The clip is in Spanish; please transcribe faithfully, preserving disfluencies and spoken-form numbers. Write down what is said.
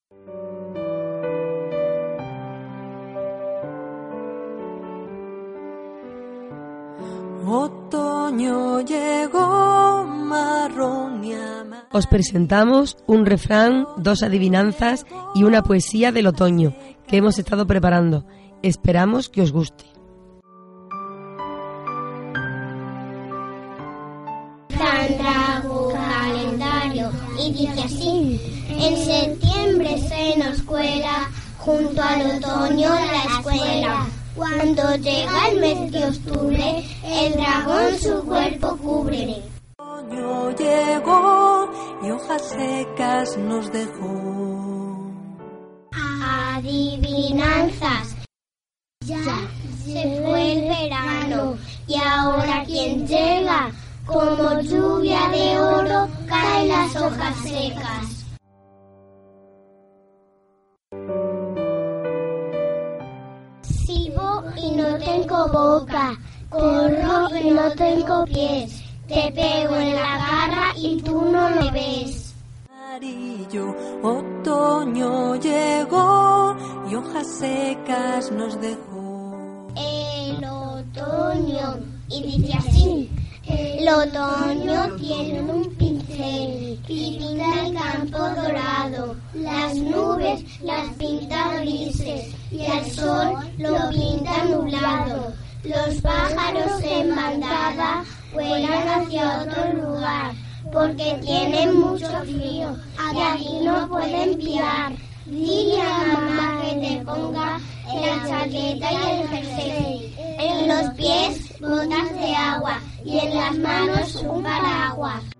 Otoño llegó, marrón y amarillo. Os presentamos un refrán, dos adivinanzas y una poesía del otoño que hemos estado preparando. Esperamos que os guste. Trago calendario y dice así: en septiembre se nos cuela, junto al otoño la escuela. Cuando llega el mes de octubre, el dragón su cuerpo cubre. Otoño llegó y hojas secas nos dejó. Adivinanzas. Ya se fue el verano y ahora ¿quién llega? Como lluvia de oro caen las hojas secas. Silbo y no tengo boca, corro y no tengo pies, te pego en la garra y tú no lo ves. Amarillo, otoño llegó y hojas secas nos dejó. El otoño, y dice así: el otoño tiene un pincel y pinta el campo dorado, las nubes las pinta grises y el sol lo pinta nublado. Los pájaros en bandada vuelan hacia otro lugar porque tienen mucho frío y aquí no pueden piar. Dile a mamá que te ponga la chaqueta y el jersey, en los pies botas de agua y en las manos un paraguas.